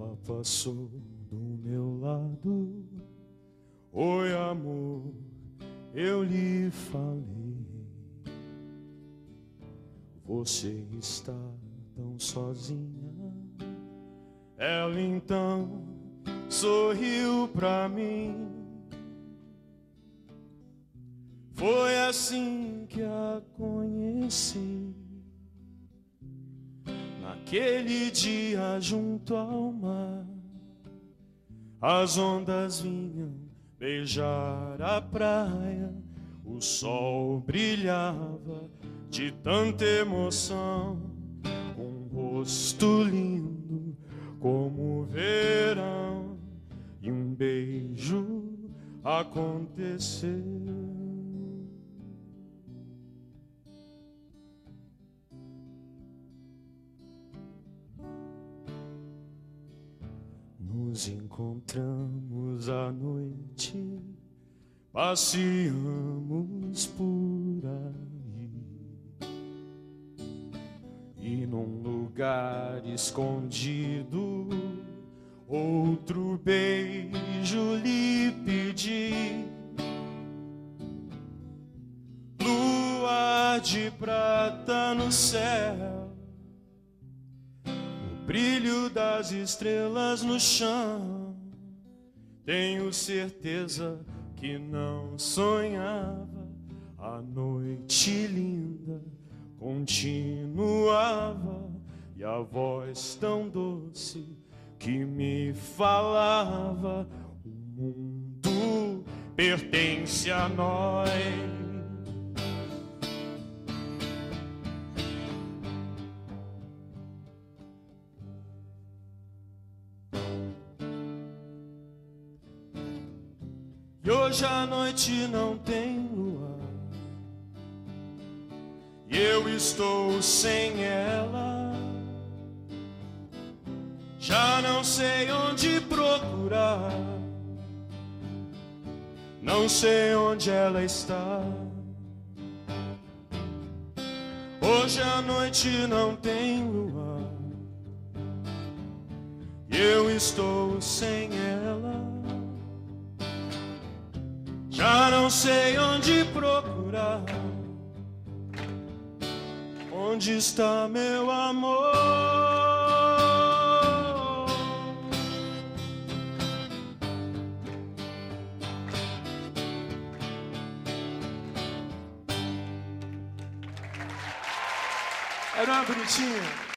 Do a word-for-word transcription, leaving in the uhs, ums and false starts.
Ela passou do meu lado. Oi, amor, eu lhe falei. Você está tão sozinha. Ela então sorriu pra mim. Foi assim que a conheci. Naquele dia junto ao mar, as ondas vinham beijar a praia. O sol brilhava de tanta emoção. Um rosto lindo como o verão. E um beijo aconteceu. Nos encontramos à noite, passeamos por aí, e num lugar escondido, outro beijo lhe pedi. Lua de prata no céu, brilho das estrelas no chão. Tenho certeza que não sonhava. A noite linda continuava, e a voz tão doce que me falava: o mundo pertence a nós. E hoje a noite não tem lua, e eu estou sem ela. Já não sei onde procurar, não sei onde ela está. Hoje a noite não tem lua, e eu estou sem ela. Já não sei onde procurar. Onde está meu amor? Era uma bonitinha.